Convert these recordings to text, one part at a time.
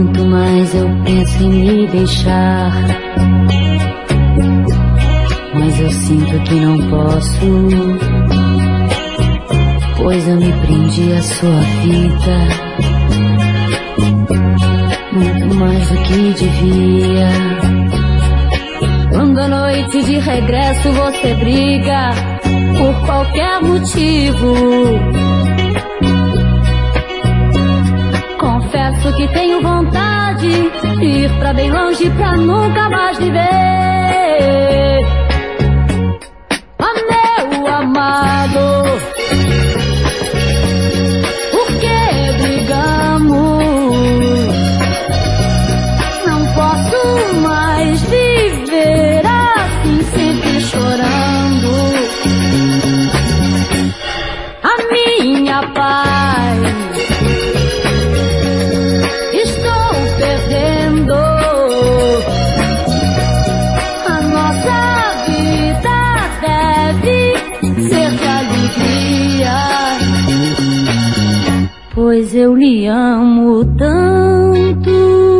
Quanto mais eu penso em me deixar, mas eu sinto que não posso, pois eu me prendi à sua vida, muito mais do que devia. Quando à noite de regresso você briga por qualquer motivo, confesso que tenho vontade de ir pra bem longe pra nunca mais viver. Ah, meu amado, por que brigamos? Não posso mais viver assim, sempre chorando. A minha paz estou perdendo. A nossa vida deve ser de alegria, pois eu lhe amo tanto.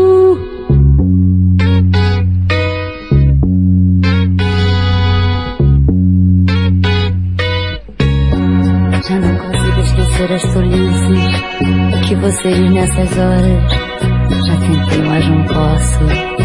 Já não consigo esquecer as tolices que você diz nessas horas. Já tentei, mas não posso.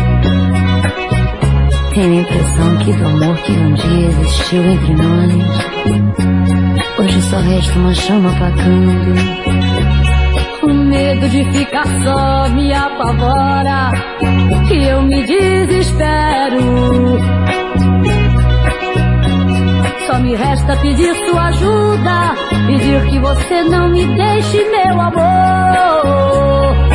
Tenho a impressão que do amor que um dia existiu entre nós, hoje só resta uma chama apagando. O medo de ficar só me apavora e eu me desespero. Só me resta pedir sua ajuda, pedir que você não me deixe, meu amor.